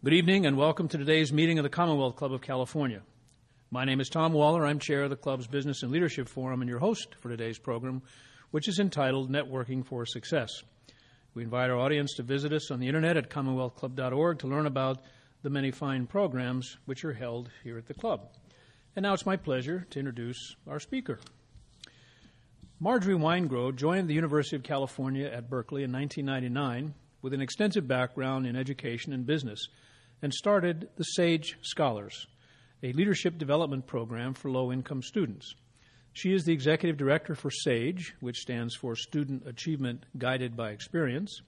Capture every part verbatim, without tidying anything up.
Good evening and welcome to today's meeting of the Commonwealth Club of California. My name is Tom Waller. I'm chair of the club's Business and Leadership Forum and your host for today's program, which is entitled Networking for Success. We invite our audience to visit us on the internet at commonwealth club dot org to learn about the many fine programs which are held here at the club. And now it's my pleasure to introduce our speaker. Marjorie Weingrow joined the University of California at Berkeley in nineteen ninety-nine with an extensive background in education and business, and started the SAGE Scholars, a leadership development program for low-income students. She is the executive director for SAGE, which stands for Student Achievement Guided by Experience.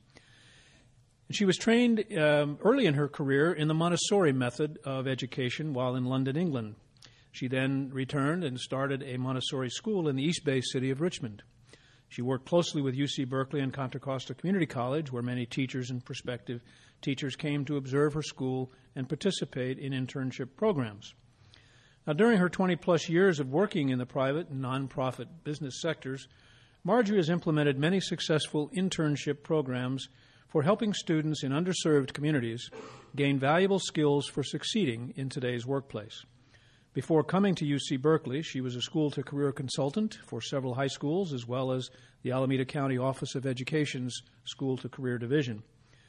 She was trained um, early in her career in the Montessori method of education while in London, England. She then returned and started a Montessori school in the East Bay city of Richmond. She worked closely with U C Berkeley and Contra Costa Community College, where many teachers and prospective teachers came to observe her school and participate in internship programs. Now, during her twenty-plus years of working in the private and nonprofit business sectors, Marjorie has implemented many successful internship programs for helping students in underserved communities gain valuable skills for succeeding in today's workplace. Before coming to U C Berkeley, she was a school-to-career consultant for several high schools, as well as the Alameda County Office of Education's School-to-Career Division.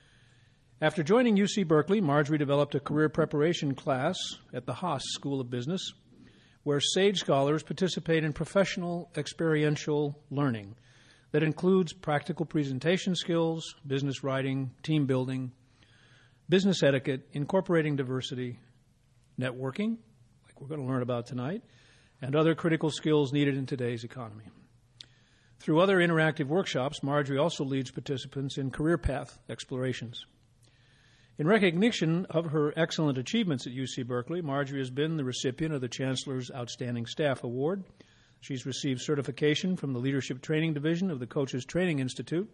After joining U C Berkeley, Marjorie developed a career preparation class at the Haas School of Business, where SAGE scholars participate in professional experiential learning that includes practical presentation skills, business writing, team building, business etiquette, incorporating diversity, networking, like we're going to learn about tonight, and other critical skills needed in today's economy. Through other interactive workshops, Marjorie also leads participants in career path explorations. In recognition of her excellent achievements at U C Berkeley, Marjorie has been the recipient of the Chancellor's Outstanding Staff Award. She's received certification from the Leadership Training Division of the Coaches Training Institute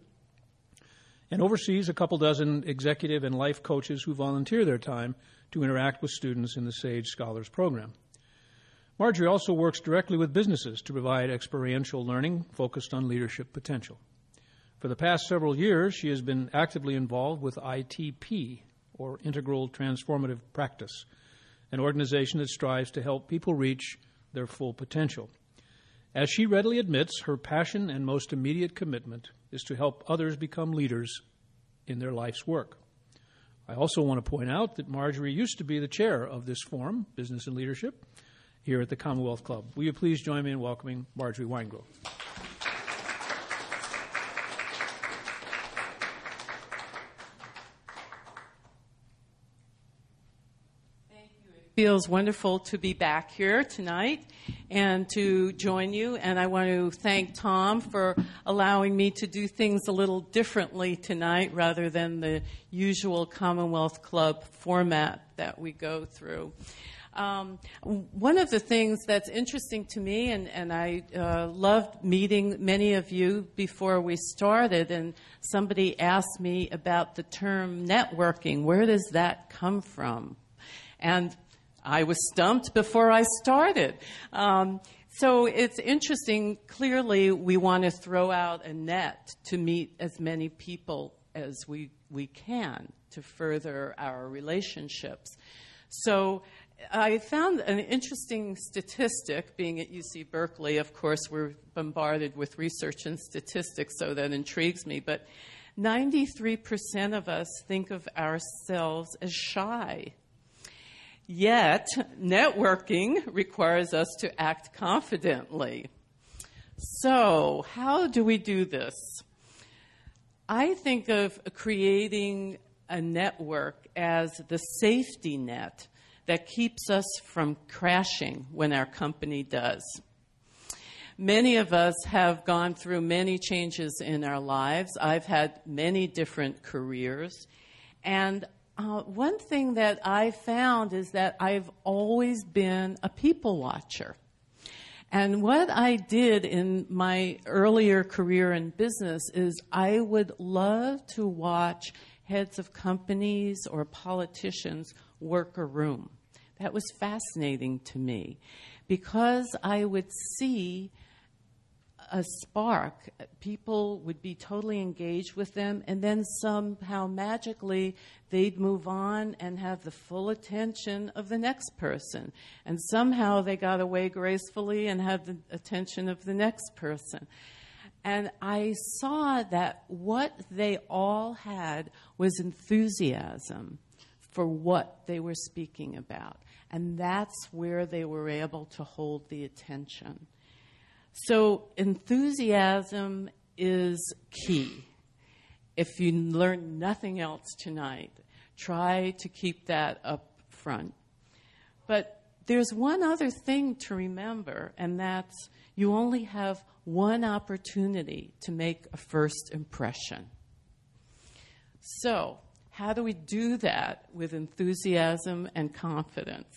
and oversees a couple dozen executive and life coaches who volunteer their time to interact with students in the SAGE Scholars Program. Marjorie also works directly with businesses to provide experiential learning focused on leadership potential. For the past several years, she has been actively involved with I T P, or Integral Transformative Practice, an organization that strives to help people reach their full potential. As she readily admits, her passion and most immediate commitment is to help others become leaders in their life's work. I also want to point out that Marjorie used to be the chair of this forum, Business and Leadership, here at the Commonwealth Club. Will you please join me in welcoming Marjorie Weingrow? Feels wonderful to be back here tonight and to join you. And I want to thank Tom for allowing me to do things a little differently tonight rather than the usual Commonwealth Club format that we go through. Um, one of the things that's interesting to me, and, and I uh, loved meeting many of you before we started, and somebody asked me about the term networking. Where does that come from? And I was stumped before I started. Um, so it's interesting. Clearly, we want to throw out a net to meet as many people as we, we can to further our relationships. So I found an interesting statistic. Being at U C Berkeley, of course, we're bombarded with research and statistics, so that intrigues me. But ninety-three percent of us think of ourselves as shy. Yet, networking requires us to act confidently. So, how do we do this? I think of creating a network as the safety net that keeps us from crashing when our company does. Many of us have gone through many changes in our lives. I've had many different careers, and Uh, one thing that I found is that I've always been a people watcher. And what I did in my earlier career in business is I would love to watch heads of companies or politicians work a room. That was fascinating to me because I would see a spark. People would be totally engaged with them, and then somehow magically they'd move on and have the full attention of the next person. And somehow they got away gracefully and had the attention of the next person. And I saw that what they all had was enthusiasm for what they were speaking about. And that's where they were able to hold the attention. So enthusiasm is key. If you learn nothing else tonight, try to keep that up front. But there's one other thing to remember, and that's you only have one opportunity to make a first impression. So, how do we do that with enthusiasm and confidence?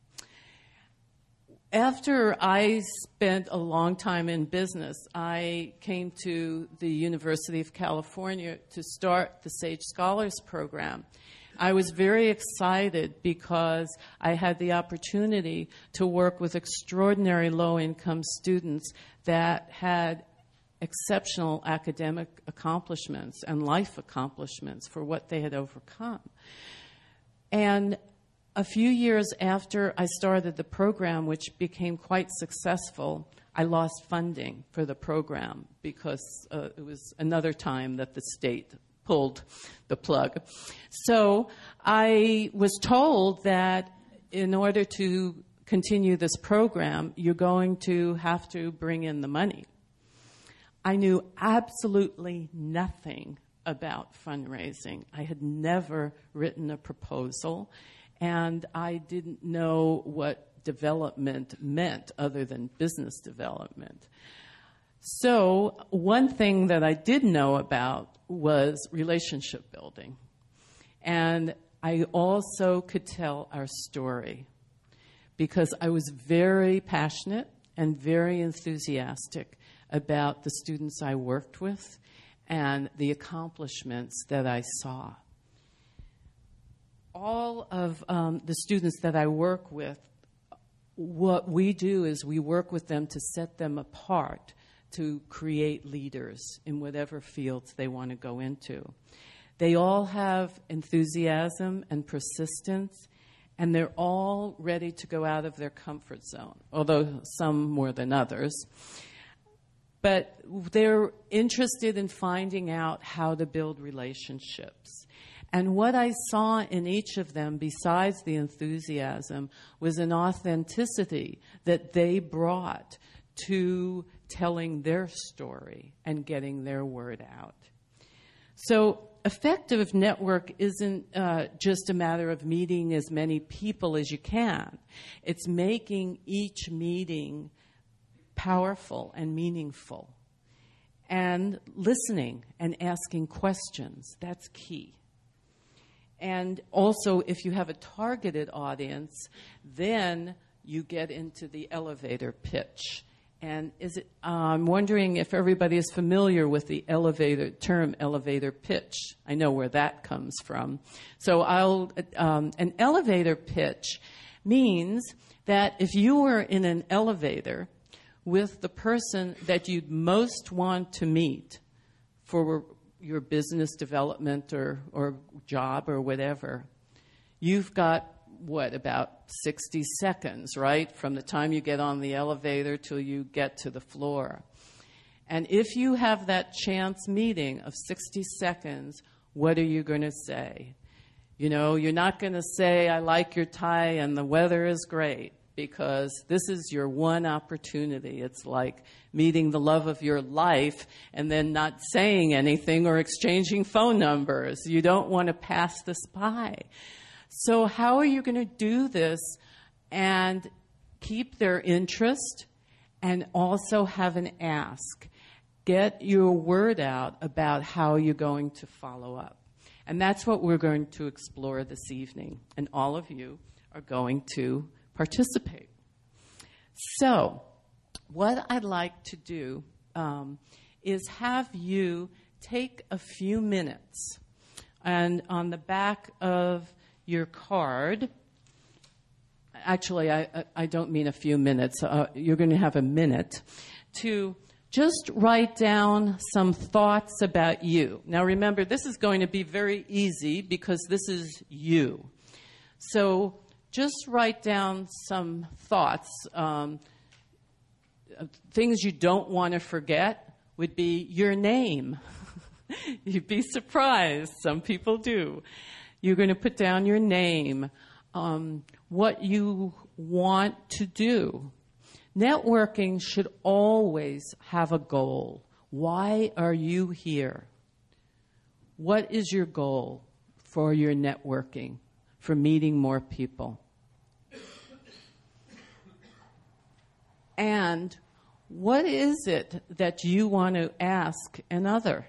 After I spent a long time in business, I came to the University of California to start the Sage Scholars Program. I was very excited because I had the opportunity to work with extraordinary low-income students that had exceptional academic accomplishments and life accomplishments for what they had overcome. And a few years after I started the program, which became quite successful, I lost funding for the program because uh, it was another time that the state pulled the plug. So I was told that in order to continue this program, you're going to have to bring in the money. I knew absolutely nothing about fundraising. I had never written a proposal, and I didn't know what development meant other than business development. So one thing that I did know about was relationship building. And I also could tell our story because I was very passionate and very enthusiastic about the students I worked with and the accomplishments that I saw. All of um, the students that I work with, what we do is we work with them to set them apart, to create leaders in whatever fields they want to go into. They all have enthusiasm and persistence, and they're all ready to go out of their comfort zone, although some more than others. But they're interested in finding out how to build relationships. And what I saw in each of them, besides the enthusiasm, was an authenticity that they brought to telling their story and getting their word out. So effective network isn't uh, just a matter of meeting as many people as you can. It's making each meeting powerful and meaningful. And listening and asking questions, that's key. And also, if you have a targeted audience, then you get into the elevator pitch. And is it, uh, I'm wondering if everybody is familiar with the elevator term elevator pitch. I know where that comes from. So I'll, um, an elevator pitch means that if you were in an elevator with the person that you'd most want to meet for your business development or, or job or whatever, you've got, what, about sixty seconds, right, from the time you get on the elevator till you get to the floor. And if you have that chance meeting of sixty seconds, what are you going to say? You know, you're not going to say, I like your tie and the weather is great, because this is your one opportunity. It's like meeting the love of your life and then not saying anything or exchanging phone numbers. You don't want to pass this by. So how are you going to do this and keep their interest and also have an ask? Get your word out about how you're going to follow up. And that's what we're going to explore this evening. And all of you are going to participate. So what I'd like to do um, is have you take a few minutes, and on the back of your card, actually I, I don't mean a few minutes, uh, you're going to have a minute to just write down some thoughts about you. Now remember, this is going to be very easy because this is you. So just write down some thoughts. Um, things you don't want to forget would be your name. You'd be surprised. Some people do. You're going to put down your name, um, what you want to do. Networking should always have a goal. Why are you here? What is your goal for your networking, for meeting more people? And what is it that you want to ask another?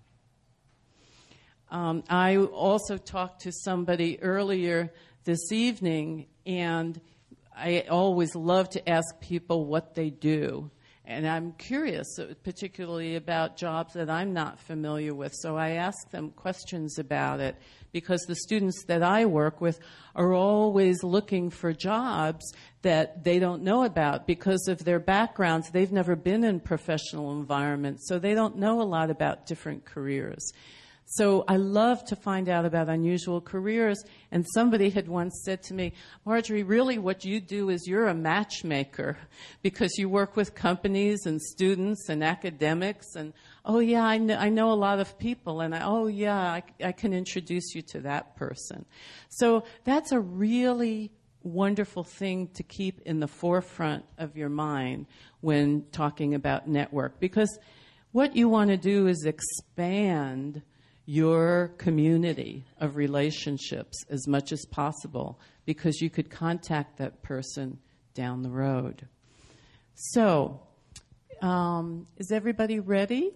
Um, I also talked to somebody earlier this evening, and I always love to ask people what they do. And I'm curious, particularly about jobs that I'm not familiar with. So I ask them questions about it because the students that I work with are always looking for jobs that they don't know about because of their backgrounds. They've never been in professional environments, so they don't know a lot about different careers. So I love to find out about unusual careers. And somebody had once said to me, Marjorie, really what you do is you're a matchmaker because you work with companies and students and academics. And, oh, yeah, I know, I know a lot of people. And, I, oh, yeah, I, I can introduce you to that person. So that's a really wonderful thing to keep in the forefront of your mind when talking about network. Because what you want to do is expand your community of relationships as much as possible because you could contact that person down the road. So, um, is everybody ready?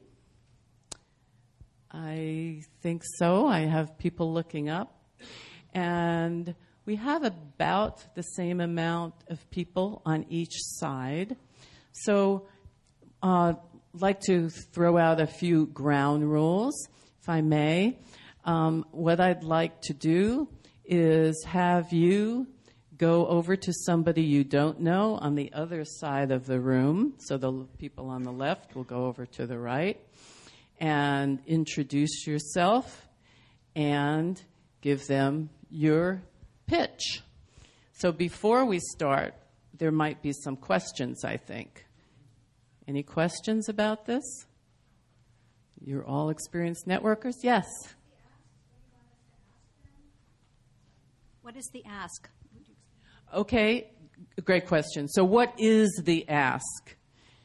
I think so. I have people looking up. And we have about the same amount of people on each side. So, uh, I'd like to throw out a few ground rules. If I may, um, what I'd like to do is have you go over to somebody you don't know on the other side of the room. So the people on the left will go over to the right and introduce yourself and give them your pitch. So before we start, there might be some questions, I think. Any questions about this? You're all experienced networkers? Yes. What is the ask? Okay, great question. So what is the ask?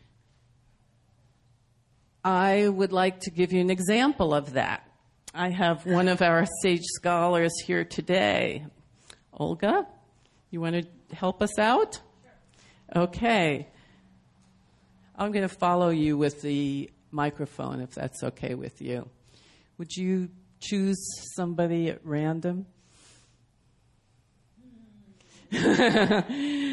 I would like to give you an example of that. I have one of our Sage Scholars here today. Olga, you want to help us out? Sure. Okay. I'm going to follow you with the microphone, if that's okay with you. Would you choose somebody at random? Hi,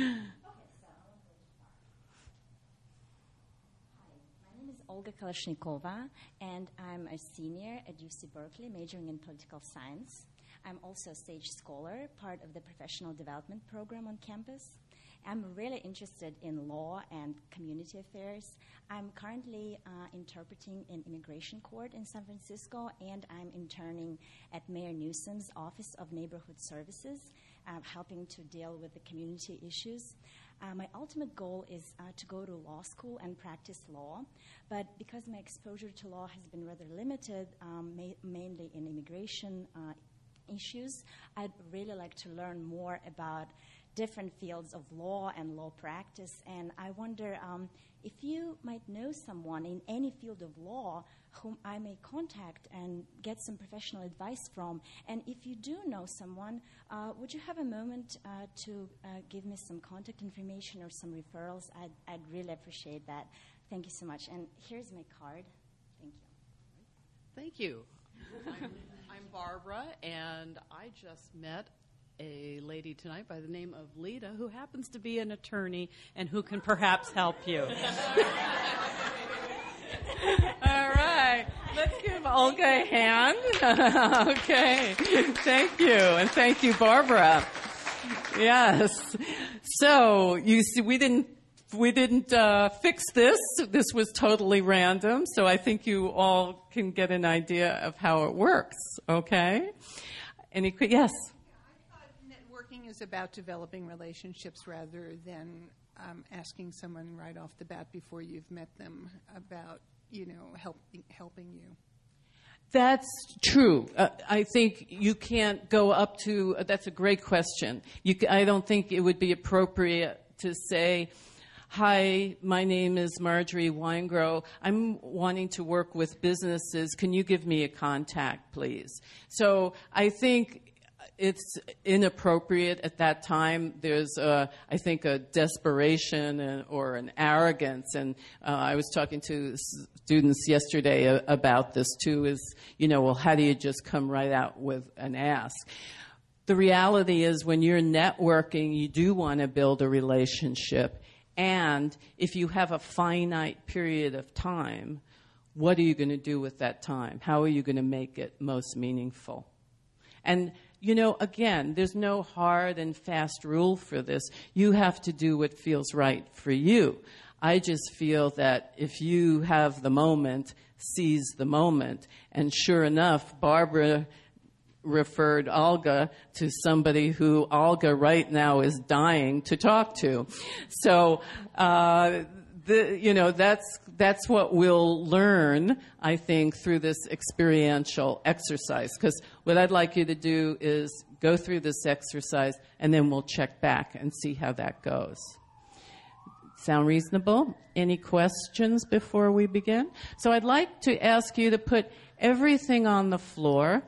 my name is Olga Kalashnikova, and I'm a senior at U C Berkeley, majoring in political science. I'm also a Sage Scholar, part of the professional development program on campus. I'm really interested in law and community affairs. I'm currently uh, interpreting in immigration court in San Francisco, and I'm interning at Mayor Newsom's Office of Neighborhood Services, uh, helping to deal with the community issues. Uh, my ultimate goal is uh, to go to law school and practice law, but because my exposure to law has been rather limited, um, ma- mainly in immigration uh, issues, I'd really like to learn more about different fields of law and law practice, and I wonder um, if you might know someone in any field of law whom I may contact and get some professional advice from, and if you do know someone, uh, would you have a moment uh, to uh, give me some contact information or some referrals? I'd, I'd really appreciate that. Thank you so much, and here's my card. Thank you. Thank you. I'm, I'm Barbara, and I just met a lady tonight by the name of Lita, who happens to be an attorney and who can perhaps help you. All right. Let's give Olga a hand. Okay. Thank you. And thank you, Barbara. Yes. So, you see, we didn't we didn't uh, fix this. This was totally random, so I think you all can get an idea of how it works, okay? Any, yes? I thought networking is about developing relationships rather than um, asking someone right off the bat before you've met them about, you know, helping helping you. That's true. Uh, I think you can't go up to, uh, that's a great question. You, I don't think it would be appropriate to say, hi, my name is Marjorie Weingrow. I'm wanting to work with businesses. Can you give me a contact, please? So I think it's inappropriate at that time. There's, a, I think, a desperation and, or an arrogance. And uh, I was talking to students yesterday a, about this, too, is, you know, well, how do you just come right out with an ask? The reality is when you're networking, you do want to build a relationship. And if you have a finite period of time, what are you going to do with that time? How are you going to make it most meaningful? And, you know, again, there's no hard and fast rule for this. You have to do what feels right for you. I just feel that if you have the moment, seize the moment. And sure enough, Barbara referred Olga to somebody who Olga right now is dying to talk to. So, uh, the, you know, that's that's what we'll learn, I think, through this experiential exercise. Because what I'd like you to do is go through this exercise, and then we'll check back and see how that goes. Sound reasonable? Any questions before we begin? So I'd like to ask you to put everything on the floor.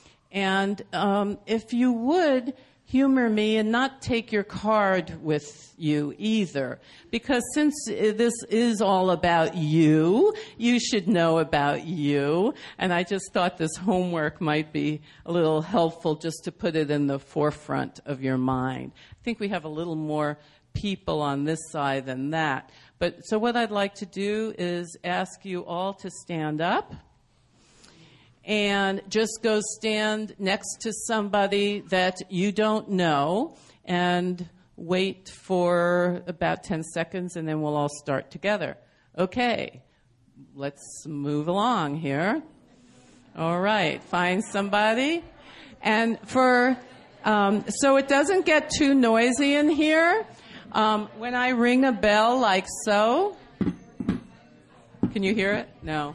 And um, if you would, humor me and not take your card with you either. Because since this is all about you, you should know about you. And I just thought this homework might be a little helpful just to put it in the forefront of your mind. I think we have a little more people on this side than that. But so what I'd like to do is ask you all to stand up. And just go stand next to somebody that you don't know and wait for about ten seconds, and then we'll all start together. Okay, let's move along here. All right, find somebody. And for, um, so it doesn't get too noisy in here, um, when I ring a bell like so, can you hear it? No.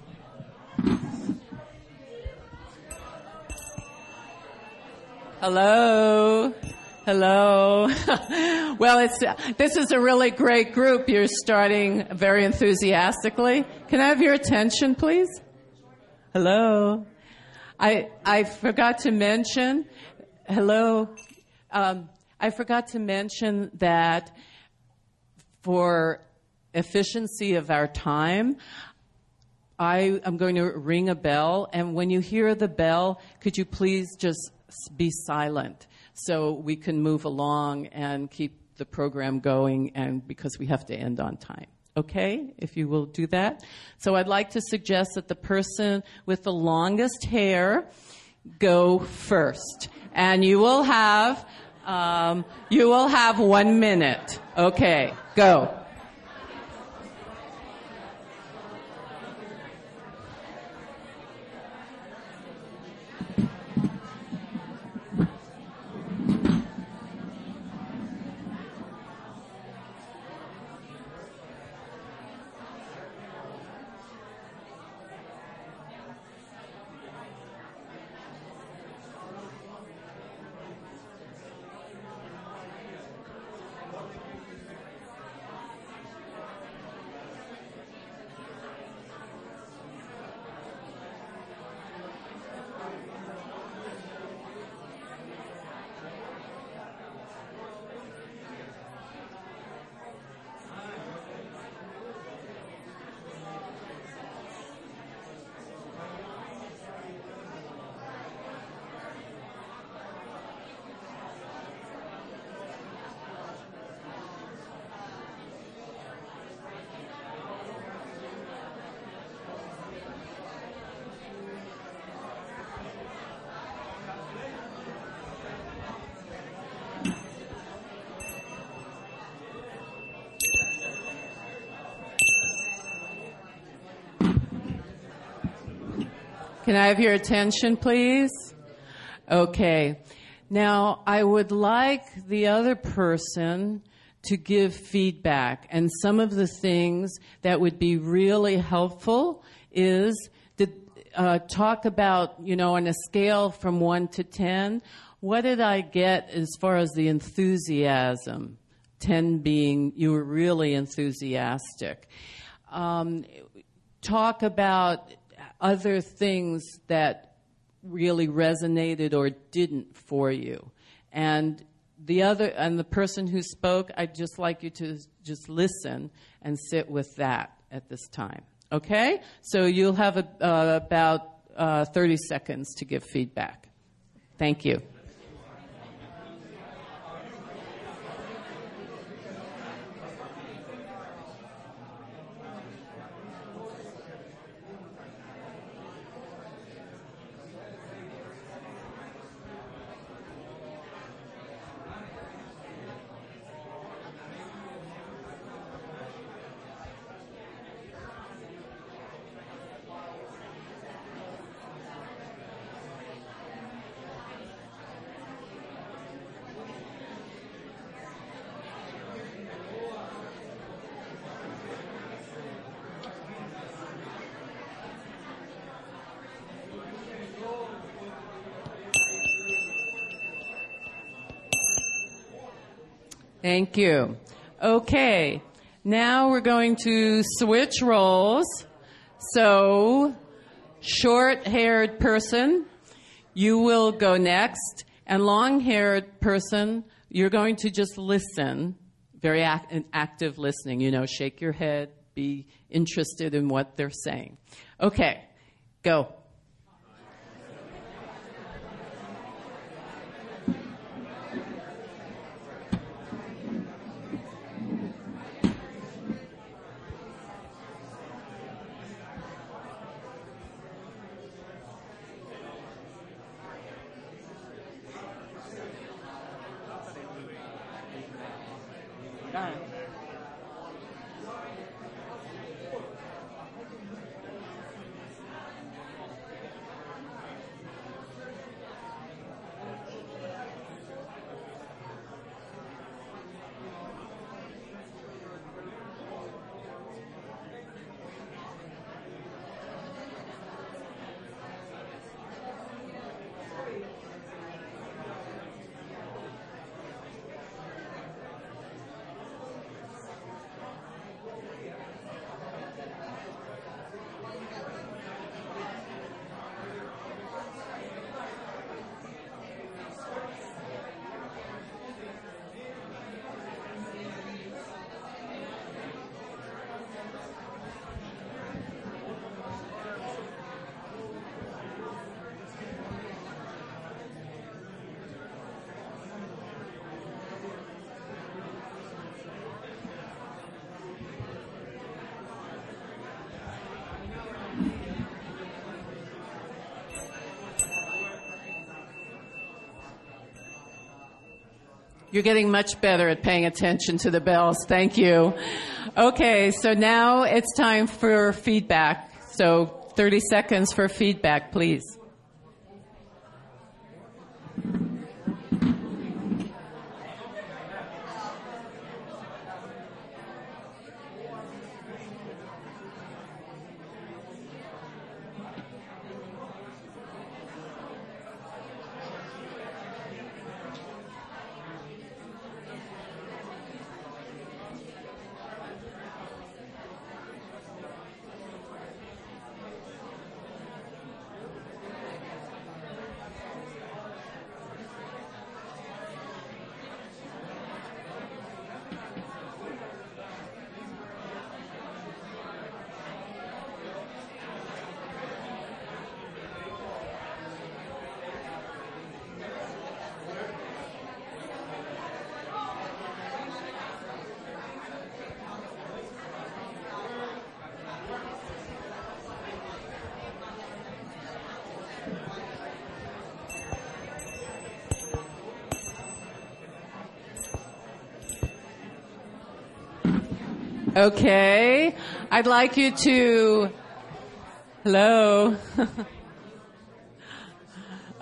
Hello. Hello. Well, it's uh, this is a really great group. You're starting very enthusiastically. Can I have your attention, please? Hello. I I forgot to mention. Hello. Um, I forgot to mention that for efficiency of our time, I am going to ring a bell, and when you hear the bell, could you please just be silent so we can move along and keep the program going, and because we have to end on time. Okay, if you will do that. So I'd like to suggest that the person with the longest hair go first, and you will have um, you will have one minute. Okay, go. Can I have your attention, please? Okay. Now, I would like the other person to give feedback. And some of the things that would be really helpful is to uh, talk about, you know, on a scale from one to ten, what did I get as far as the enthusiasm? ten being you were really enthusiastic. Um, talk about other things that really resonated or didn't for you. And the other, and the person who spoke, I'd just like you to just listen and sit with that at this time. Okay? So you'll have a, uh, about uh, thirty seconds to give feedback. Thank you. Thank you. Okay, now we're going to switch roles. So, short-haired person, you will go next. And long-haired person, you're going to just listen, very act- active listening. You know, shake your head, be interested in what they're saying. Okay, go. You're getting much better at paying attention to the bells. Thank you. Okay, so now it's time for feedback. So thirty seconds for feedback, please. Okay. I'd like you to, hello.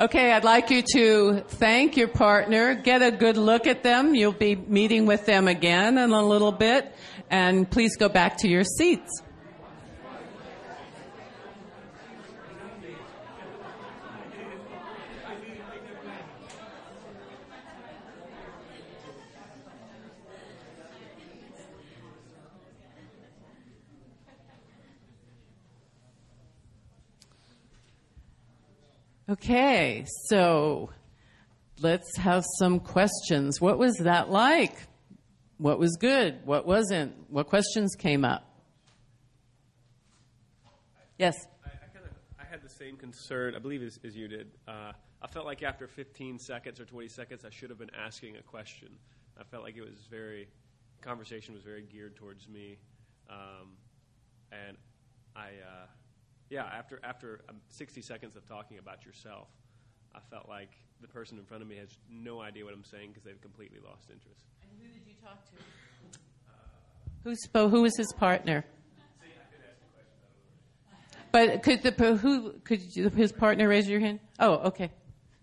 Okay, I'd like you to thank your partner, get a good look at them. You'll be meeting with them again in a little bit, and please go back to your seats. Okay, so let's have some questions. What was that like? What was good? What wasn't? What questions came up? Yes? I, I, kind of, I had the same concern, I believe, as, as you did. Uh, I felt like after fifteen seconds or twenty seconds, I should have been asking a question. I felt like it was very, conversation was very geared towards me. Um, and I... Uh, Yeah, after after um, sixty seconds of talking about yourself, I felt like the person in front of me has no idea what I'm saying because they've completely lost interest. And who did you talk to? Uh, who spoke? Who was his partner? See, I could ask a question. But could the who could you, his partner raise your hand? Oh, okay.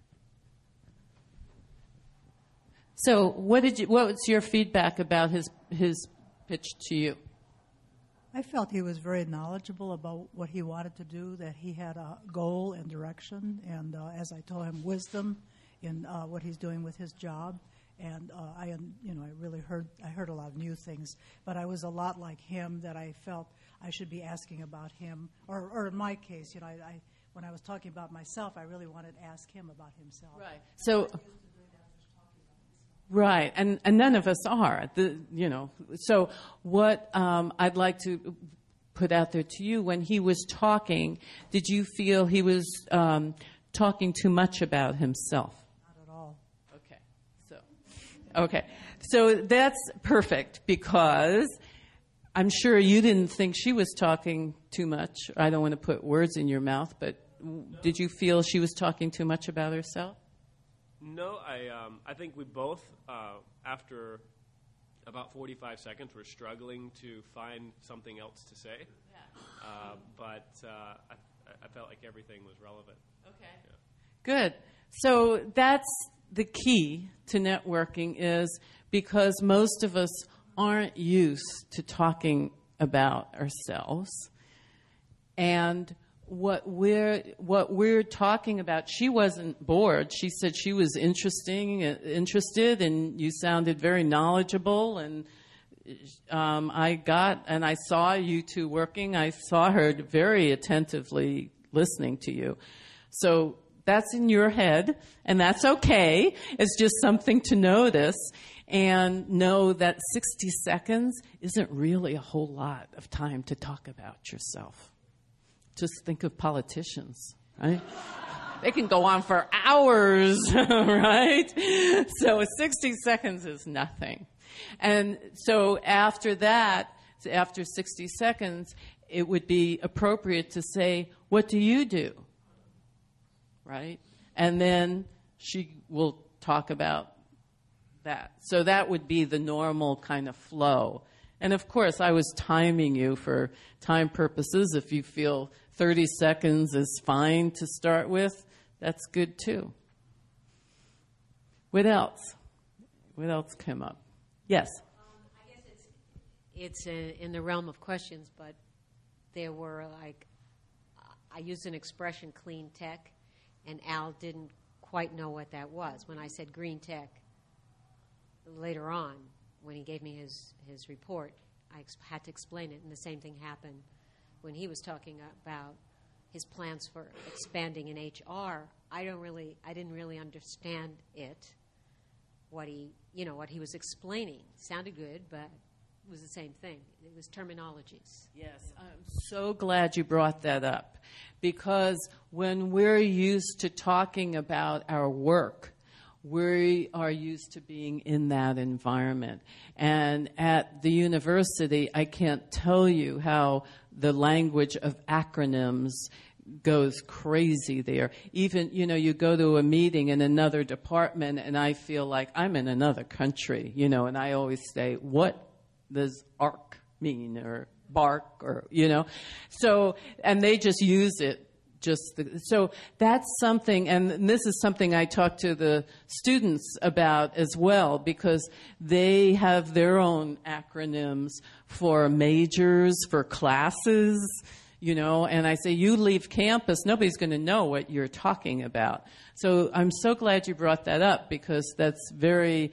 So, what did you? What was your feedback about his his pitch to you? I felt he was very knowledgeable about what he wanted to do, that he had a goal and direction, and uh, as I told him, wisdom in uh, what he's doing with his job. And uh, I, you know, I really heard I heard a lot of new things, but I was a lot like him, that I felt I should be asking about him, or, or in my case, you know, I, I when I was talking about myself, I really wanted to ask him about himself. Right. So. Right, and, and none of us are, the, you know. So what um, I'd like to put out there to you, when he was talking, did you feel he was um, talking too much about himself? Not at all. Okay, so okay, so that's perfect, because I'm sure you didn't think she was talking too much. I don't want to put words in your mouth, but did you feel she was talking too much about herself? No, I um, I think we both, uh, after about forty-five seconds, were struggling to find something else to say. Yeah. Uh, but uh, I, I felt like everything was relevant. Okay. Yeah. Good. So that's the key to networking, is because most of us aren't used to talking about ourselves. And What we're what we're talking about, she wasn't bored. She said she was interesting, uh, interested, and you sounded very knowledgeable. And um, I got and I saw you two working. I saw her very attentively listening to you. So that's in your head, and that's okay. It's just something to notice and know that sixty seconds isn't really a whole lot of time to talk about yourself. Just think of politicians, right? They can go on for hours, right? So sixty seconds is nothing. And so after that, after sixty seconds, it would be appropriate to say, what do you do? Right? And then she will talk about that. So that would be the normal kind of flow. And of course, I was timing you for time purposes. If you feel thirty seconds is fine to start with, that's good too. What else? What else came up? Yes? Um, I guess it's, it's a, in the realm of questions, but there were like, I used an expression, clean tech, and Al didn't quite know what that was. When I said green tech, later on, when he gave me his, his report, I ex- had to explain it, and the same thing happened when he was talking about his plans for expanding in H R. I don't really, I didn't really understand it, what he, you know, what he was explaining. Sounded good, but it was the same thing. It was terminologies. Yes, I'm so glad you brought that up, because when we're used to talking about our work, we are used to being in that environment. And at the university, I can't tell you how the language of acronyms goes crazy there. Even, you know, you go to a meeting in another department, and I feel like I'm in another country, you know, and I always say, what does A R C mean, or BARC, or, you know? So, and they just use it just the, so that's something, and this is something I talk to the students about as well, because they have their own acronyms for majors, for classes, you know, and I say, you leave campus, nobody's going to know what you're talking about. So I'm so glad you brought that up, because that's very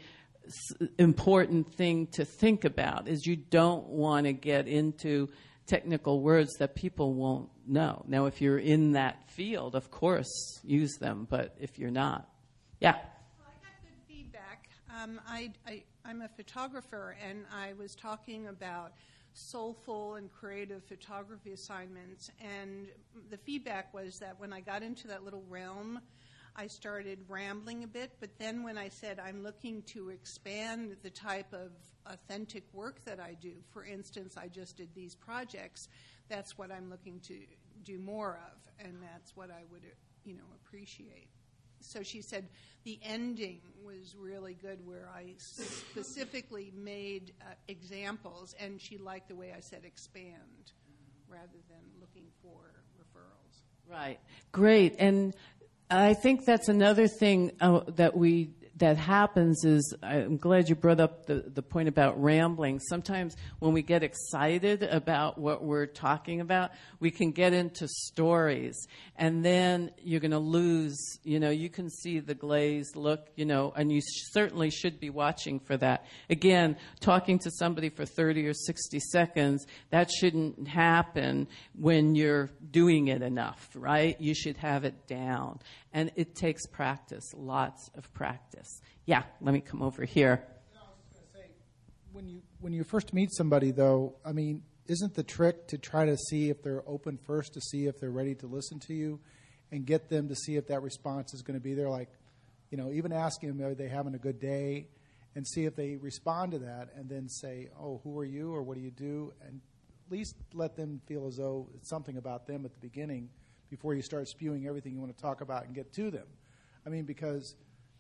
important thing to think about, is you don't want to get into technical words that people won't know. Now, if you're in that field, of course, use them, but if you're not. Yeah? Well, I got good feedback. Um, I, I, I'm a photographer, and I was talking about soulful and creative photography assignments, and the feedback was that when I got into that little realm, I started rambling a bit, but then when I said I'm looking to expand the type of authentic work that I do, for instance, I just did these projects, that's what I'm looking to do more of, and that's what I would, you know, appreciate. So she said the ending was really good, where I specifically made uh, examples, and she liked the way I said expand rather than looking for referrals. Right. Great. And I think that's another thing uh, that we that happens is, I'm glad you brought up the, the point about rambling. Sometimes when we get excited about what we're talking about, we can get into stories, and then you're going to lose, you know, you can see the glazed look, you know, and you sh- certainly should be watching for that. Again, talking to somebody for thirty or sixty seconds, that shouldn't happen when you're doing it enough, right? You should have it down. And it takes practice, lots of practice. Yeah, let me come over here. No, I was just going to say, when you when you first meet somebody, though, I mean, isn't the trick to try to see if they're open first, to see if they're ready to listen to you, and get them to see if that response is going to be there? Like, you know, even asking them, are they having a good day, and see if they respond to that, and then say, oh, who are you, or what do you do, and at least let them feel as though it's something about them at the beginning, before you start spewing everything you want to talk about and get to them. I mean, because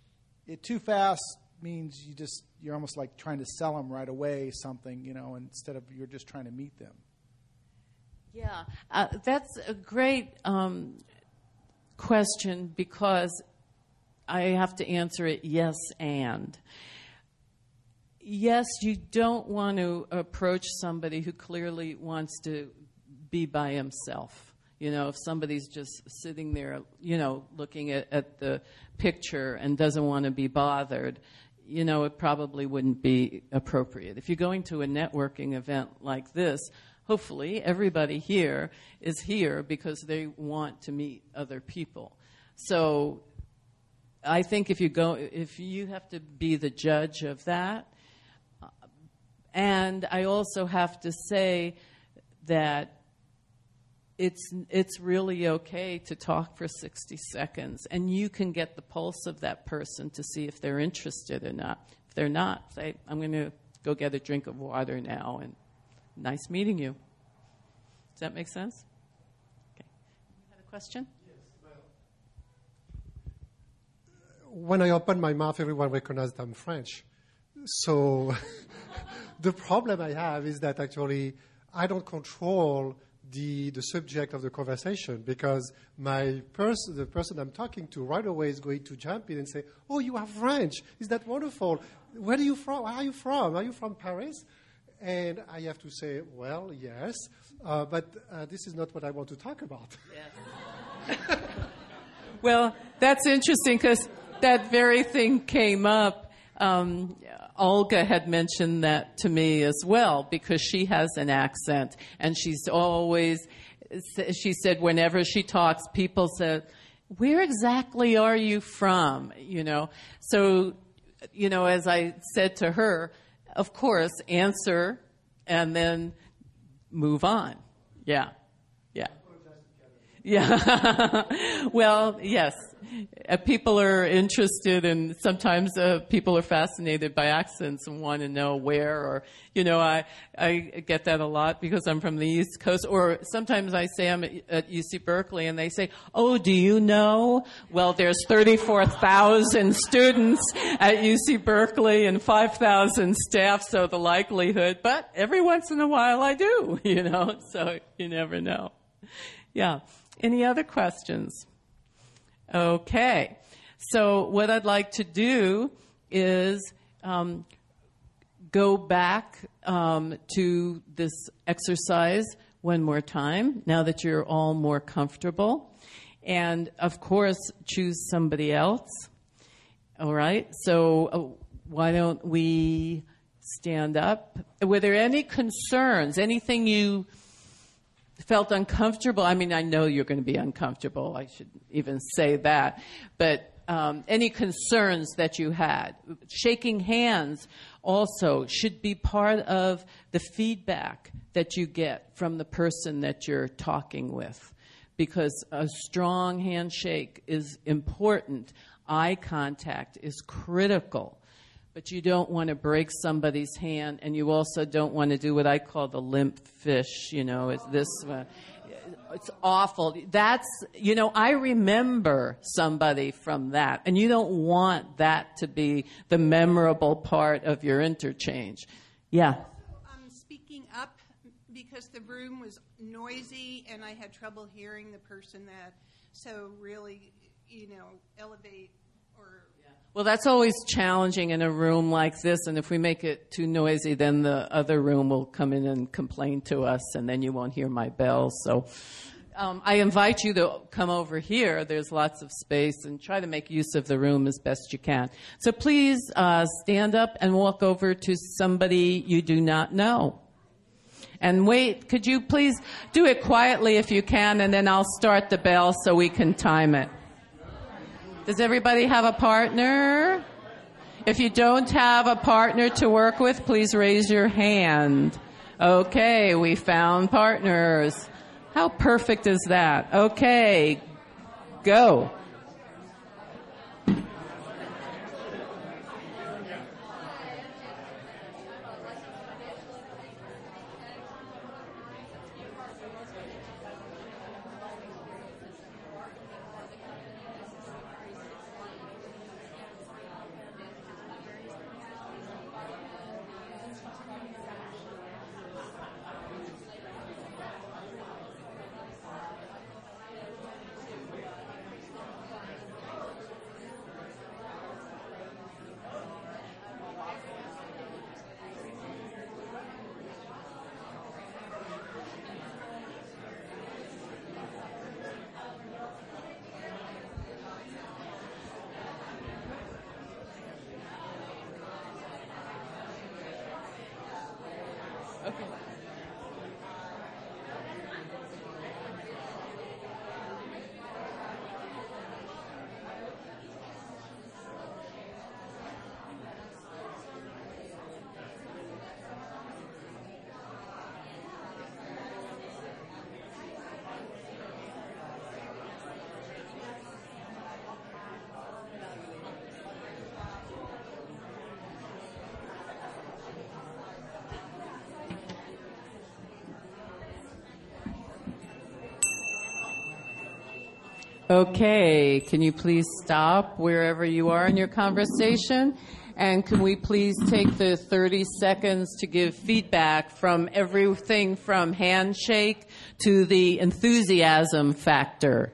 it too fast means you just, you're almost like trying to sell them right away something, you know, instead of you're just trying to meet them. Yeah, uh, that's a great um, question, because I have to answer it yes and. Yes, you don't want to approach somebody who clearly wants to be by himself. You know, if somebody's just sitting there, you know, looking at, at the picture and doesn't want to be bothered, you know, it probably wouldn't be appropriate. If you're going to a networking event like this, hopefully everybody here is here because they want to meet other people. So I think if you go, if you have to be the judge of that, and I also have to say that It's it's really okay to talk for sixty seconds, and you can get the pulse of that person to see if they're interested or not. If they're not, say, I'm going to go get a drink of water now, and nice meeting you. Does that make sense? Okay. You had a question? Yes. Well, when I open my mouth, everyone recognizes I'm French. So the problem I have is that actually I don't control the the subject of the conversation, because my person, the person I'm talking to right away is going to jump in and say, oh, you are French. Is that wonderful? Where are you from? Where are you from? Are you from Paris? And I have to say, well, yes, uh, but uh, this is not what I want to talk about. Yes. Well, that's interesting, because that very thing came up. Um, Olga had mentioned that to me as well, because she has an accent, and she's always, she said whenever she talks, people say, where exactly are you from? You know, so, you know, as I said to her, of course, answer and then move on. Yeah, yeah. Yeah. Well, yes. Uh, people are interested, and sometimes uh, people are fascinated by accents and want to know where, or, you know, I, I get that a lot because I'm from the East Coast. Or sometimes I say I'm at, at U C Berkeley, and they say, oh, do you know? Well, there's thirty-four thousand students at U C Berkeley and five thousand staff, so the likelihood, but every once in a while I do, you know, so you never know. Yeah. Any other questions? Okay. So what I'd like to do is um, go back um, to this exercise one more time, now that you're all more comfortable. And, of course, choose somebody else. All right? So uh, why don't we stand up? Were there any concerns, anything you felt uncomfortable? I mean, I know you're going to be uncomfortable. I should even say that. But um, any concerns that you had? Shaking hands also should be part of the feedback that you get from the person that you're talking with, because a strong handshake is important. Eye contact is critical. But you don't want to break somebody's hand, and you also don't want to do what I call the limp fish, you know, it's this, uh, it's awful. That's, you know, I remember somebody from that, and you don't want that to be the memorable part of your interchange. Yeah? I'm speaking up because the room was noisy, and I had trouble hearing the person that, so really, you know, elevate or... Well, that's always challenging in a room like this, and if we make it too noisy, then the other room will come in and complain to us, and then you won't hear my bell. So um, I invite you to come over here. There's lots of space, and try to make use of the room as best you can. So please uh, stand up and walk over to somebody you do not know. And wait, could you please do it quietly if you can, and then I'll start the bell so we can time it. Does everybody have a partner? If you don't have a partner to work with, please raise your hand. Okay, we found partners. How perfect is that? Okay, go. Okay, can you please stop wherever you are in your conversation? And can we please take the thirty seconds to give feedback from everything from handshake to the enthusiasm factor?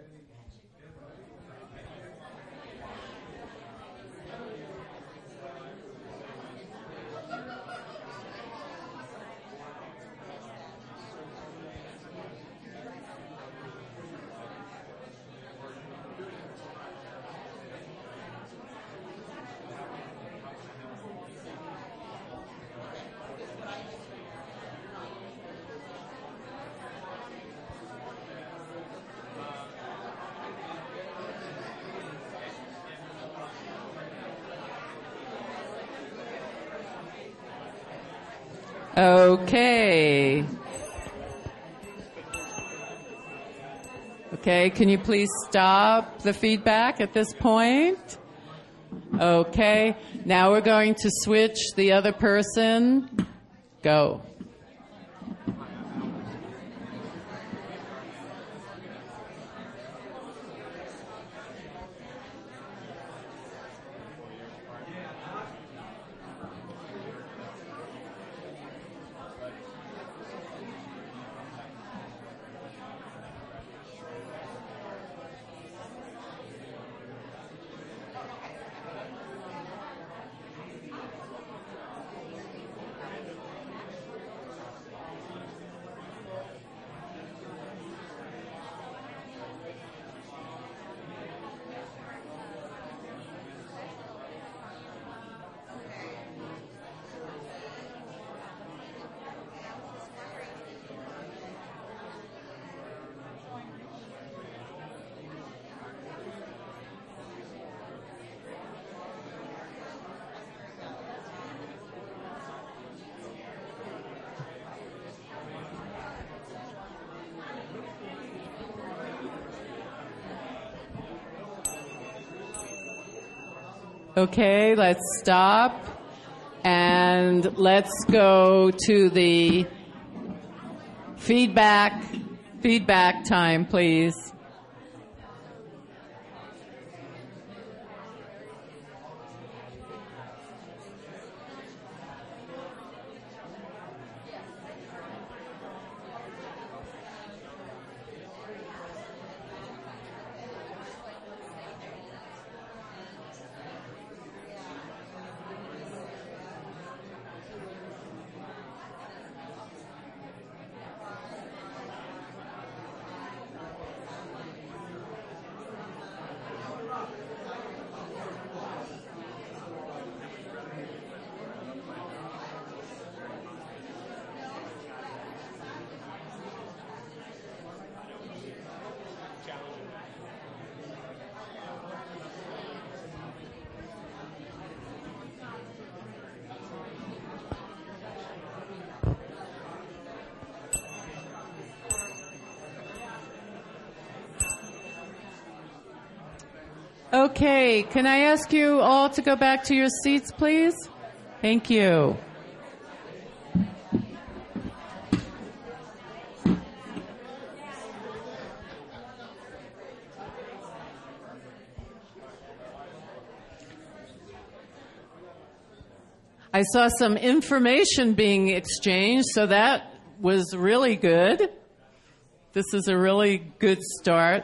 Okay. Okay, can you please stop the feedback at this point? Okay, now we're going to switch the other person. Go. Okay, let's stop. And let's go to the feedback, feedback time, please. Okay, can I ask you all to go back to your seats, please? Thank you. I saw some information being exchanged, so that was really good. This is a really good start.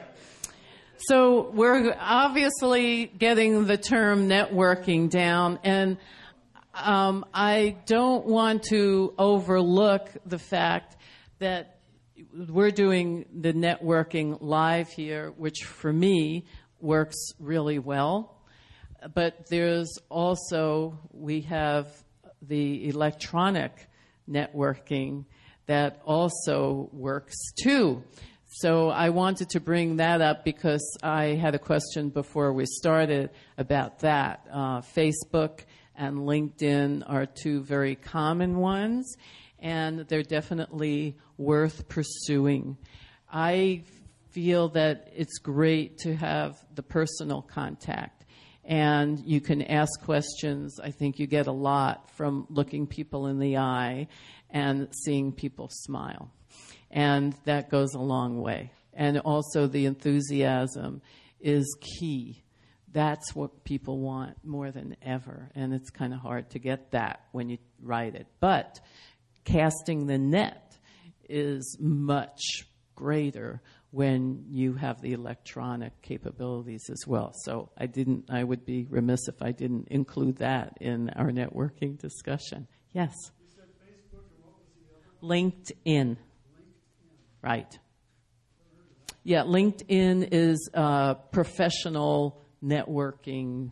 So we're obviously getting the term networking down, and um, I don't want to overlook the fact that we're doing the networking live here, which for me works really well. But there's also, we have the electronic networking that also works too. So I wanted to bring that up because I had a question before we started about that. Uh, Facebook and LinkedIn are two very common ones, and they're definitely worth pursuing. I feel that it's great to have the personal contact, and you can ask questions. I think you get a lot from looking people in the eye and seeing people smile. And that goes a long way. And also the enthusiasm is key. That's what people want more than ever. And it's kind of hard to get that when you write it. But casting the net is much greater when you have the electronic capabilities as well. So I didn't, I would be remiss if I didn't include that in our networking discussion. Yes? You said Facebook, and what was the other one? LinkedIn. Right. Yeah, LinkedIn is a professional networking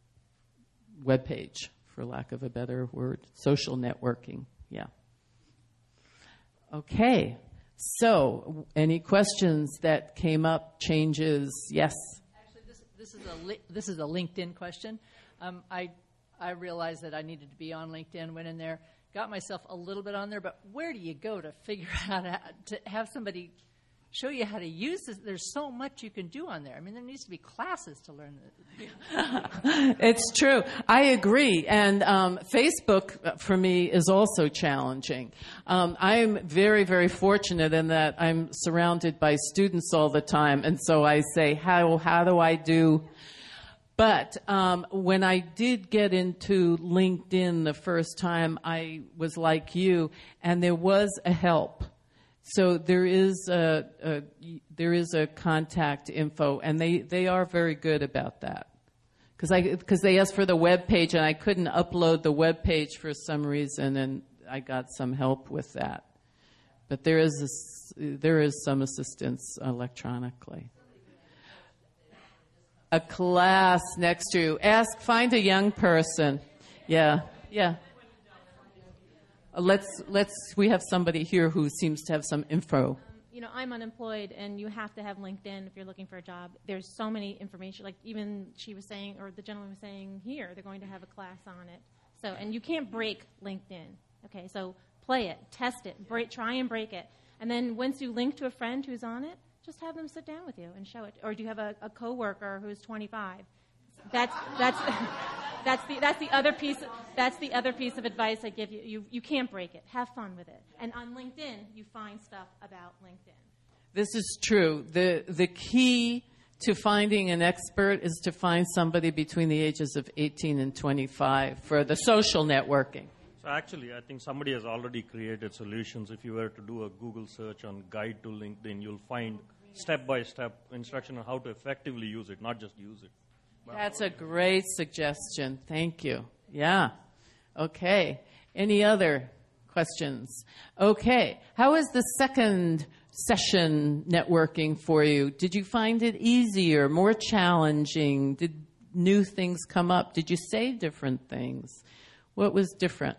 webpage, for lack of a better word. Social networking, yeah. Okay, so any questions that came up, changes? Yes? Actually, this, this, is, a li- this is a LinkedIn question. Um, I, I realized that I needed to be on LinkedIn, went in there, got myself a little bit on there, but where do you go to figure out how to have somebody show you how to use this? There's so much you can do on there. I mean, there needs to be classes to learn this. It's true. I agree. And um, Facebook, for me, is also challenging. Um, I'm very, very fortunate in that I'm surrounded by students all the time, and so I say, how, how do I do... But um, when I did get into LinkedIn the first time, I was like you, and there was a help. So there is a, a there is a contact info, and they, they are very good about that. Because I because they asked for the web page, and I couldn't upload the web page for some reason, and I got some help with that. But there is a, there is some assistance electronically. A class next to you. Ask, find a young person. Yeah, yeah. Uh, let's, let's, we have somebody here who seems to have some info. Um, you know, I'm unemployed, and you have to have LinkedIn if you're looking for a job. There's so many information. Like even she was saying, or the gentleman was saying here, they're going to have a class on it. So, and you can't break LinkedIn. Okay, so play it, test it, break, try and break it. And then once you link to a friend who's on it, just have them sit down with you and show it. Or do you have a, a coworker who's twenty-five? That's that's that's the that's the other piece. That's the other piece of advice I give you. You you can't break it. Have fun with it. And on LinkedIn, you find stuff about LinkedIn. This is true. The the key to finding an expert is to find somebody between the ages of eighteen and twenty-five for the social networking. So actually, I think somebody has already created solutions. If you were to do a Google search on Guide to LinkedIn, you'll find step-by-step instruction on how to effectively use it, not just use it. That's a great suggestion. Thank you. Yeah. Okay. Any other questions? Okay. How is the second session networking for you? Did you find it easier, more challenging? Did new things come up? Did you say different things? What was different?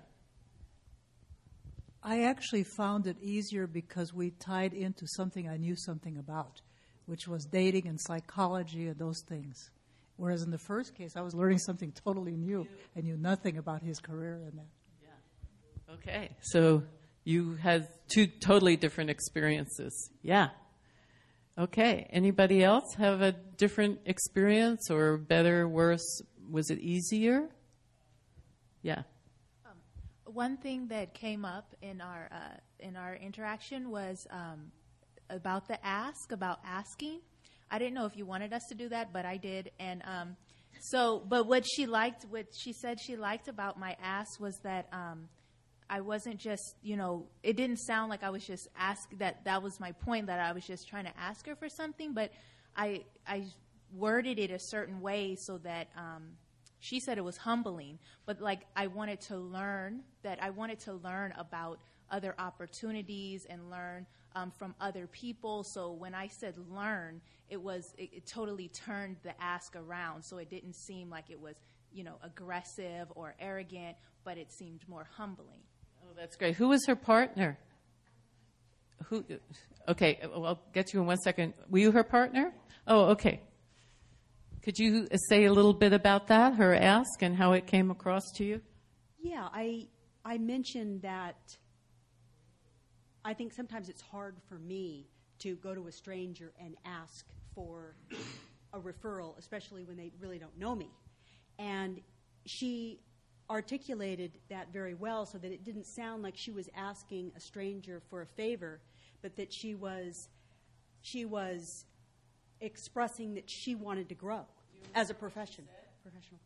I actually found it easier because we tied into something I knew something about, which was dating and psychology and those things. Whereas in the first case, I was learning something totally new and knew nothing about his career in that. Yeah. Okay. So you had two totally different experiences. Yeah. Okay. Anybody else have a different experience or better, worse? Was it easier? Yeah. One thing that came up in our uh, in our interaction was um, about the ask, about asking. I didn't know if you wanted us to do that, but I did. And um, so, but what she liked, what she said she liked about my ask was that um, I wasn't just, you know, it didn't sound like I was just ask that. That was my point, that I was just trying to ask her for something. But I I worded it a certain way so that. Um, She said it was humbling, but like I wanted to learn that I wanted to learn about other opportunities and learn um, from other people. So when I said learn, it was it, it totally turned the ask around. So it didn't seem like it was, you know, aggressive or arrogant, but it seemed more humbling. Oh, that's great. Who was her partner? Who? Okay, well, I'll get you in one second. Were you her partner? Oh, okay. Could you say a little bit about that, her ask, and how it came across to you? Yeah, I I mentioned that I think sometimes it's hard for me to go to a stranger and ask for a referral, especially when they really don't know me. And she articulated that very well so that it didn't sound like she was asking a stranger for a favor, but that she was she was expressing that she wanted to grow as a profession, professional.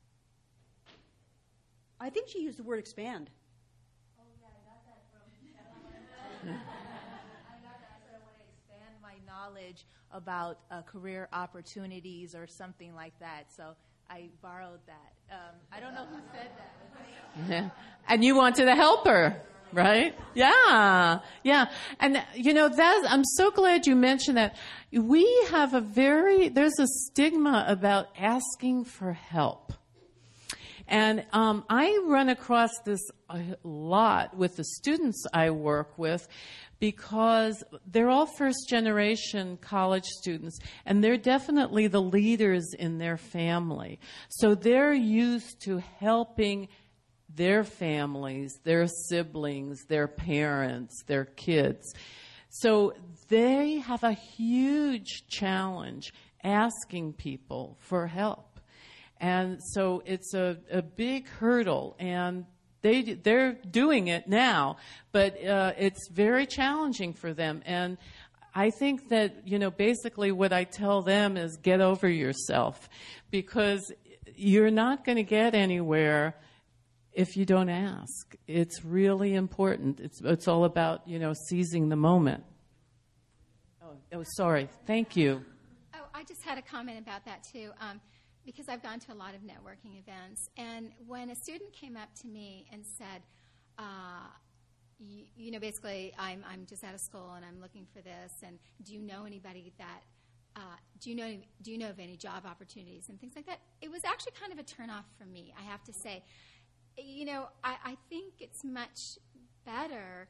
I think she used the word expand. Oh, yeah, I got that from I got that. I said I want to expand my knowledge about uh, career opportunities or something like that. So I borrowed that. Um, I don't know who said that. Yeah. And you wanted to help her. Right? Yeah. Yeah. And, you know, that, I'm so glad you mentioned that. We have a very, there's a stigma about asking for help. And um, I run across this a lot with the students I work with because they're all first-generation college students, and they're definitely the leaders in their family. So they're used to helping their families, their siblings, their parents, their kids. So they have a huge challenge asking people for help. And so it's a, a big hurdle, and they, they're doing it now, but uh, it's very challenging for them. And I think that, you know, basically what I tell them is get over yourself, because you're not going to get anywhere if you don't ask. It's really important. It's it's all about, you know, seizing the moment. Oh, oh sorry. Thank you. Oh, I just had a comment about that, too, um, because I've gone to a lot of networking events. And when a student came up to me and said, uh, you, you know, basically, I'm, I'm just out of school and I'm looking for this, and do you know anybody that, uh, do you know do you know of any job opportunities and things like that? It was actually kind of a turnoff for me, I have to say. You know, I, I think it's much better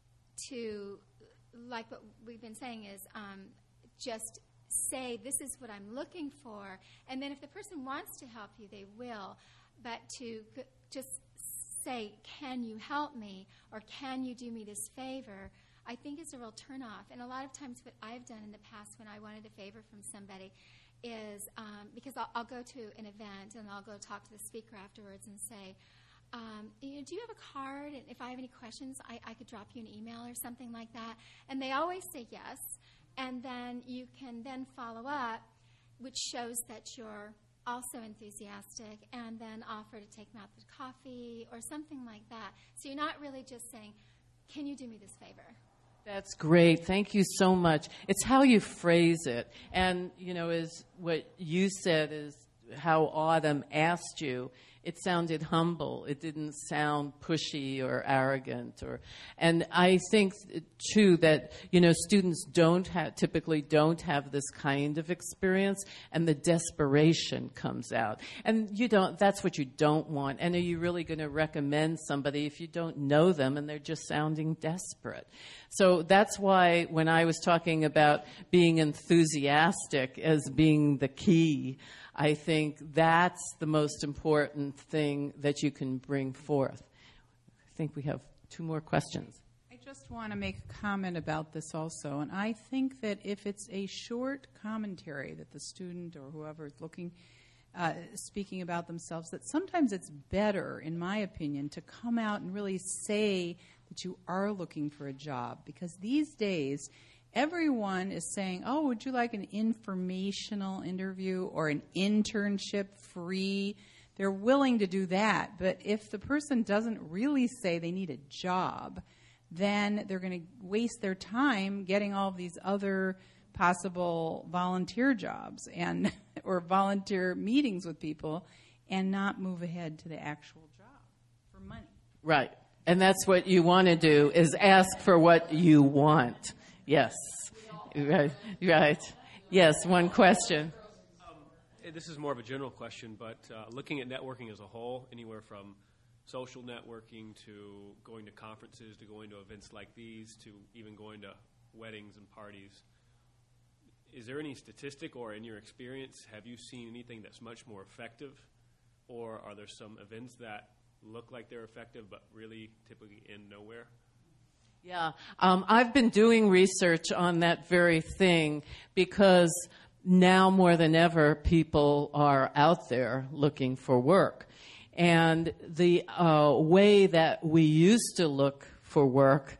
to, like what we've been saying, is um, just say, this is what I'm looking for, and then if the person wants to help you, they will. But to g- just say, can you help me, or can you do me this favor, I think is a real turnoff. And a lot of times what I've done in the past when I wanted a favor from somebody is um, because I'll, I'll go to an event and I'll go talk to the speaker afterwards and say, um, you know, do you have a card? And if I have any questions, I, I could drop you an email or something like that. And they always say yes. And then you can then follow up, which shows that you're also enthusiastic, and then offer to take them out to coffee or something like that. So you're not really just saying, can you do me this favor? That's great. Thank you so much. It's how you phrase it. And, you know, is what you said is how Autumn asked you. It sounded humble. It didn't sound pushy or arrogant. Or, and I think, too, that, you know, students don't have, typically don't have this kind of experience, and the desperation comes out. And you don't, that's what you don't want. And are you really going to recommend somebody if you don't know them and they're just sounding desperate? So that's why when I was talking about being enthusiastic as being the key, I think that's the most important thing that you can bring forth. I think we have two more questions. I just want to make a comment about this also, and I think that if it's a short commentary that the student or whoever is looking, uh, speaking about themselves, that sometimes it's better, in my opinion, to come out and really say that you are looking for a job, because these days everyone is saying, oh, would you like an informational interview or an internship free? They're willing to do that. But if the person doesn't really say they need a job, then they're going to waste their time getting all of these other possible volunteer jobs and or volunteer meetings with people and not move ahead to the actual job for money. Right. And that's what you want to do, is ask for what you want. Yes, right, right. Yes, one question. Um, this is more of a general question, but uh, looking at networking as a whole, anywhere from social networking to going to conferences to going to events like these to even going to weddings and parties, is there any statistic or in your experience, have you seen anything that's much more effective, or are there some events that look like they're effective but really typically end nowhere? Yeah, um, I've been doing research on that very thing because now more than ever people are out there looking for work. And the uh, way that we used to look for work,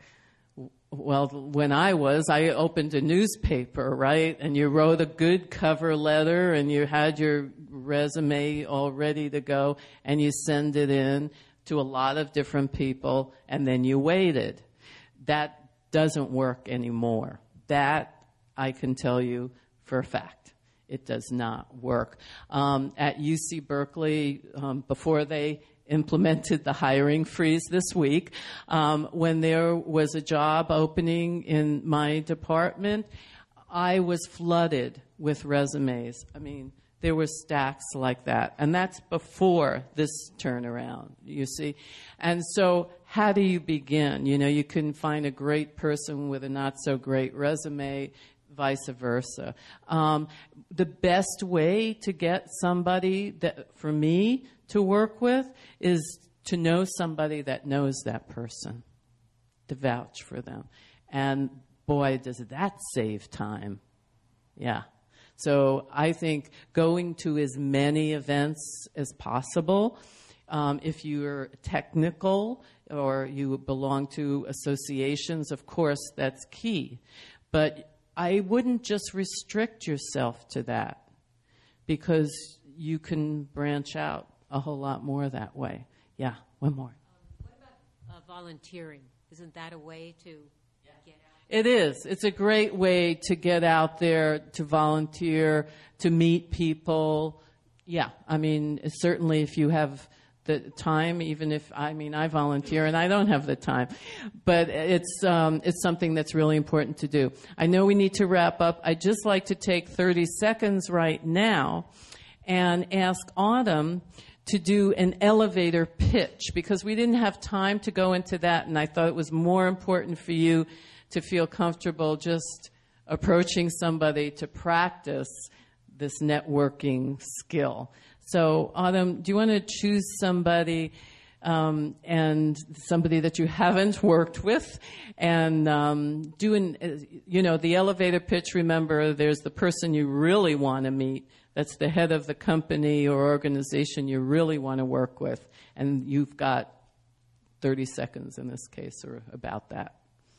well, when I was, I opened a newspaper, right? And you wrote a good cover letter and you had your resume all ready to go and you send it in to a lot of different people and then you waited. That doesn't work anymore. That I can tell you for a fact. It does not work. Um, at U C Berkeley, um, before they implemented the hiring freeze this week, um, when there was a job opening in my department, I was flooded with resumes. I mean, there were stacks like that. And that's before this turnaround, you see. And so how do you begin? You know, you can find a great person with a not-so-great resume, vice versa. Um, the best way to get somebody, that, for me, to work with is to know somebody that knows that person, to vouch for them. And, boy, does that save time. Yeah. So I think going to as many events as possible. Um, if you're technical or you belong to associations, of course, that's key. But I wouldn't just restrict yourself to that, because you can branch out a whole lot more that way. Yeah, one more. Um, what about uh, volunteering? Isn't that a way to get out? It is. It's a great way to get out there, to volunteer, to meet people. Yeah, I mean, certainly if you have the time, even if, I mean, I volunteer and I don't have the time. But it's um, it's something that's really important to do. I know we need to wrap up. I'd just like to take thirty seconds right now and ask Autumn to do an elevator pitch, because we didn't have time to go into that, and I thought it was more important for you to feel comfortable just approaching somebody to practice this networking skill. So, Autumn, do you want to choose somebody um, and somebody that you haven't worked with, and um, doing, you know, the elevator pitch, remember, there's the person you really want to meet. That's the head of the company or organization you really want to work with, and you've got thirty seconds in this case or about that.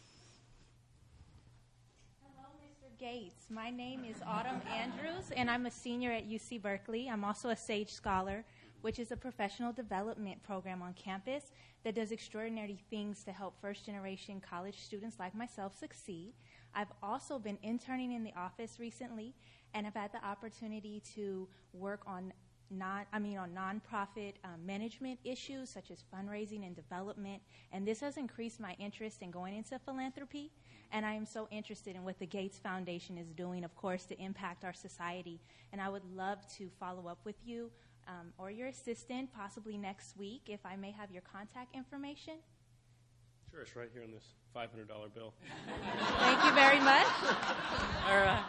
Hello, Mister Gates. My name is Autumn Andrews, and I'm a senior at U C Berkeley. I'm also a SAGE Scholar, which is a professional development program on campus that does extraordinary things to help first-generation college students like myself succeed. I've also been interning in the office recently, and have had the opportunity to work on non, I mean, on nonprofit um, management issues such as fundraising and development, and this has increased my interest in going into philanthropy, and I am so interested in what the Gates Foundation is doing, of course, to impact our society, and I would love to follow up with you um, or your assistant possibly next week if I may have your contact information. Sure, it's right here on this five hundred dollar bill. Thank you very much. All right.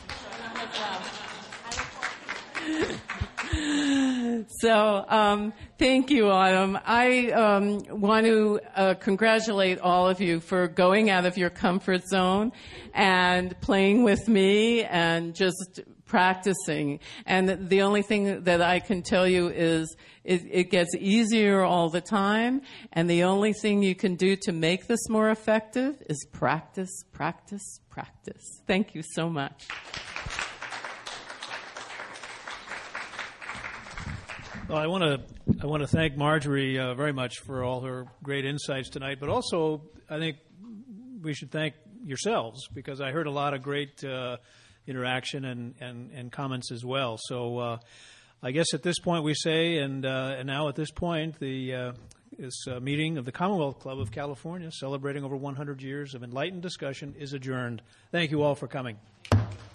So, um, thank you, Autumn. I um, want to uh, congratulate all of you for going out of your comfort zone and playing with me and just practicing. And the only thing that I can tell you is it, it gets easier all the time, and the only thing you can do to make this more effective is practice, practice, practice. Thank you so much. Well, I want to I want to thank Marjorie uh, very much for all her great insights tonight, but also I think we should thank yourselves, because I heard a lot of great uh, interaction and, and, and comments as well. So uh, I guess at this point we say, and uh, and now at this point, the uh, this uh, meeting of the Commonwealth Club of California, celebrating over one hundred years of enlightened discussion, is adjourned. Thank you all for coming.